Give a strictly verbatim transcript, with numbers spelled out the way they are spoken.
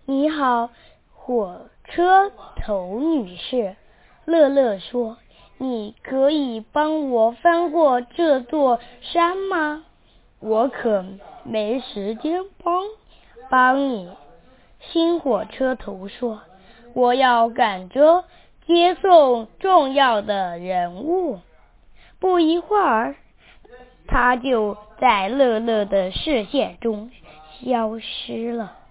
你好，火车头女士。乐乐说，你可以帮我翻过这座山吗？我可没时间帮帮你。新火车头说，我要赶着接送重要的人物。不一会儿，他就在乐乐的视线中消失了。